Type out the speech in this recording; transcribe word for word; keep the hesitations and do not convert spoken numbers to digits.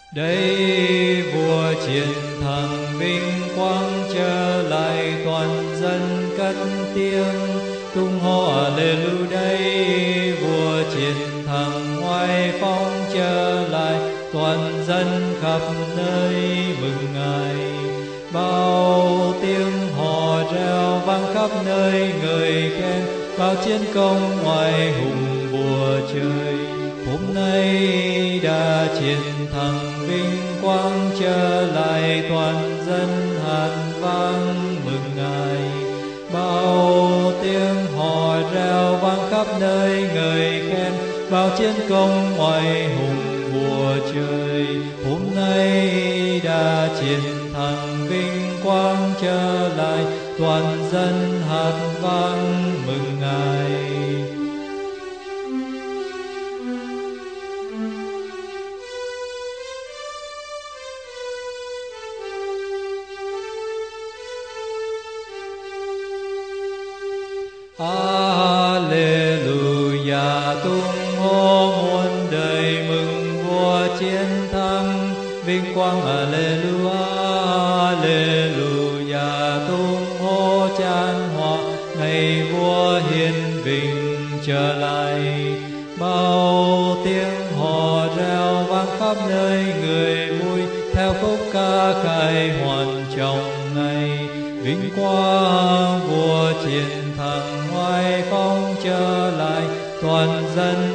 Đây vua chiến thắng vinh quang trở lại, toàn dân cất tiếng tung hô Alleluia. Đây vua chiến thắng oai phong trở lại, toàn dân khắp nơi mừng Ngài. Bao tiếng hò reo vang khắp nơi, người khen bao chiến công oai hùng vua trời. Hôm nay đã chiến thắng vinh quang trở lại, toàn dân hát vang mừng Ngài. Bao tiếng hò reo vang khắp nơi, người khen bao chiến công oai hùng vua trời. Hôm nay đã chiến thắng vinh quang trở lại, toàn dân hát vang mừng Ngài. Alleluia, tung hô muôn đời mừng vua chiến thắng vinh quang. Alleluia, Alleluia, tung hô chan hòa ngày vua hiền vinh trở lại. Bao tiếng hò reo vang khắp nơi, người vui theo khúc ca khai hoàn trong ngày. Vinh quang vua chiến thắng oai phong trở lại, toàn dân